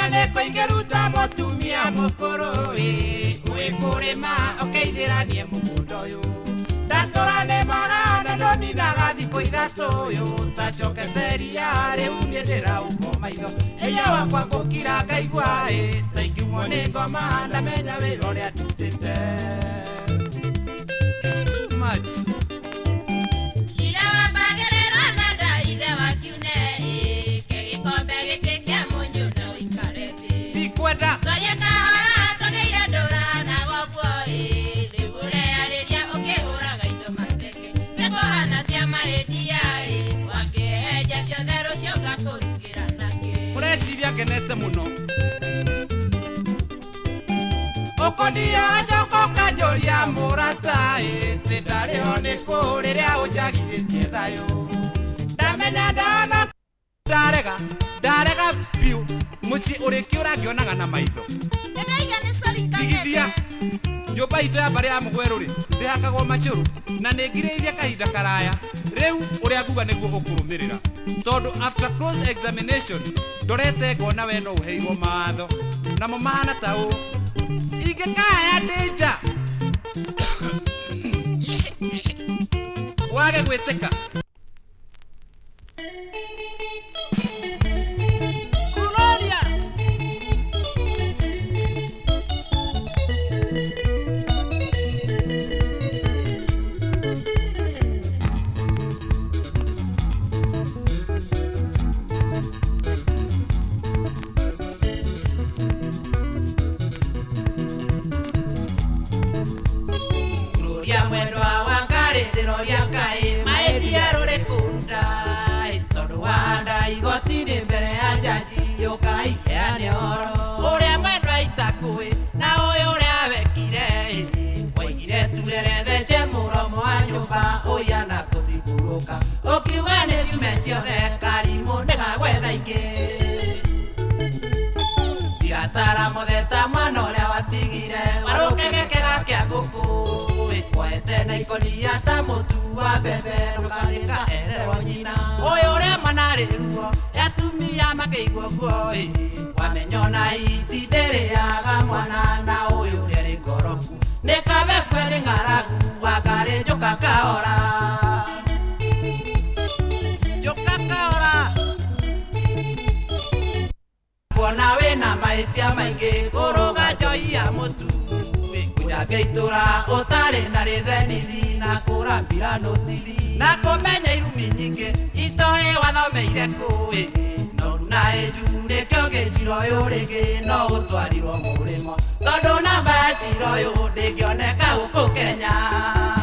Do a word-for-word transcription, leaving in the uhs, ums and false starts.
nä kå ingä ruta må tumia må kå rå wä kå rä ma å keithäranie må gå nda å yå ndatå ra nä magana ndoninaga thikå ithatå å yå tacoketeria rä u niä ndä raumwo maitho ĩya wakwa ngå kira ngaigua ta ingiumwo nä ngoma ndamenya wä ra å rä a ndutä te kenete muno okodia acoko kajoria murata ete ndari one ko riria unjagithĩtie thayo ndamenya ndana ndarega ndarega biu muci uri kiura ngionaga na maitho igithia nyumba itu ya mbari ya mugweru ri ndihakagwo macuru na ningiriithia kahinda karaya riu uria nguga niguo ukurumirira tondu after close examination ndorete ngona we no uheirwo mawatho namo mahana ta ũ ingĩkaya ndĩnja wage gwĩtĩka tigatara mutheta mwana uria watigire warukegekega kia nguku ikwete na ikonia ta mutu wa mbembe ndukanika etherwo nyina uyu uria manariruo atumia makeigwo guo wamenyona iti ndiriaga mwana na uyu uria ri ngoroku nikabekwe ni ng'aragu wangari njuka kahora kuona wina maitia maingi kuruga njoi ya mutu kunyaga itura utari na rithenithi na kurambira notiri na kumenya irumi nyingi itoe wathomeire kui noru na eju nikio giciro uyu rigi no utwarirwo murimo tondu namba ya ciro uyu ndingioneka guku Kenya